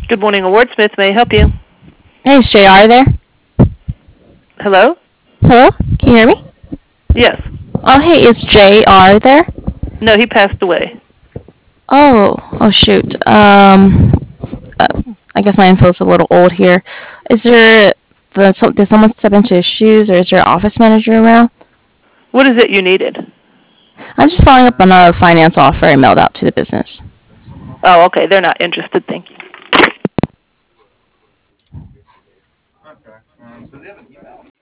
Good morning, Awardsmith. May I help you? Hey, is JR there? Hello? Hello? Can you hear me? Yes. Oh, hey, is JR there? No, he passed away. Oh shoot. I guess my info is a little old here. Is there, did someone step into his shoes, or is there an office manager around? What is it you needed? I'm just following up on a finance offer I mailed out to the business. Oh, okay. They're not interested. Thank you.